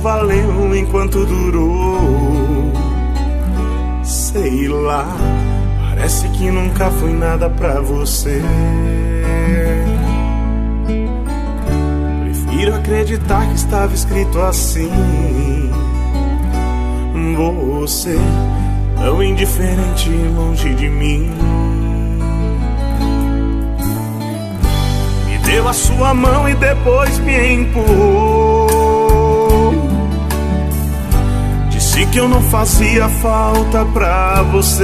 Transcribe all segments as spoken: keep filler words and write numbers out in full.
valeu enquanto durou. Sei lá, parece que nunca foi nada pra você. Prefiro acreditar que estava escrito assim. Você, tão indiferente longe de mim. Me deu a sua mão e depois me empurrou. Disse que eu não fazia falta pra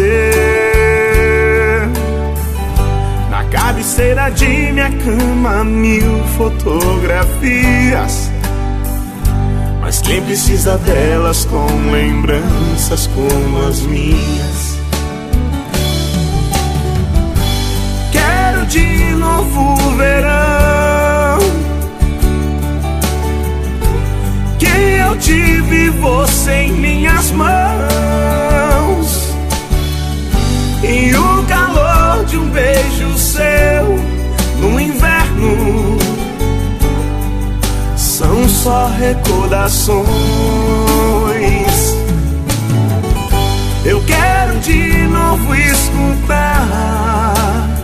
você. Na cabeceira de minha cama, mil fotografias, mas quem precisa delas com lembranças como as minhas? Quero de novo o verão que eu tive você em minhas mãos, e o calor de um beijo seu no inverno. São só recordações. Eu quero de novo escutar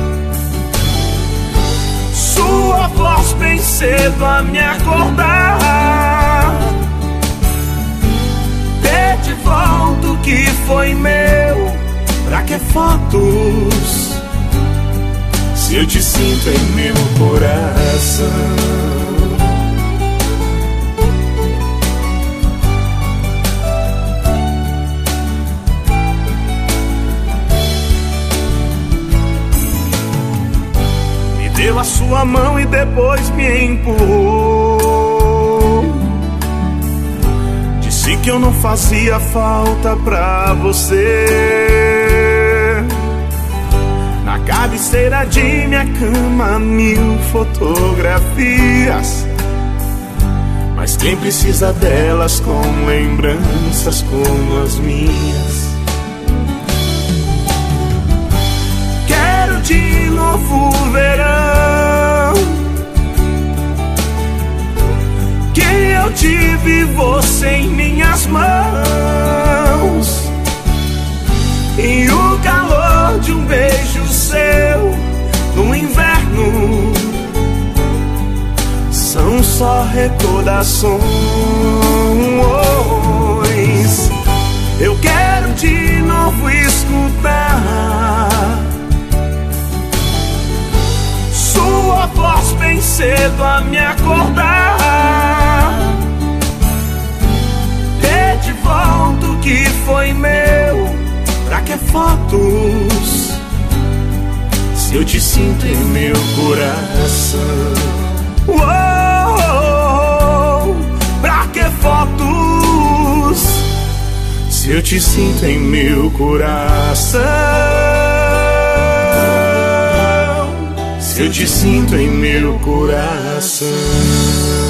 sua voz bem cedo a me acordar. Ter de volta o que foi meu. Pra que fotos se eu te sinto em meu coração? Deu a sua mão e depois me empurrou. Disse que eu não fazia falta pra você. Na cabeceira de minha cama, mil fotografias, mas quem precisa delas com lembranças como as minhas? Quero de novo o verão que eu tive você em minhas mãos, e o calor de um beijo seu no inverno. São só recordações. Eu quero de novo escutar sua voz bem cedo a me acordar. Ter de volta o que foi meu. Pra que fotos se eu te sinto em meu coração? Uou, pra que fotos se eu te sinto em meu coração? Se eu te sinto em meu coração.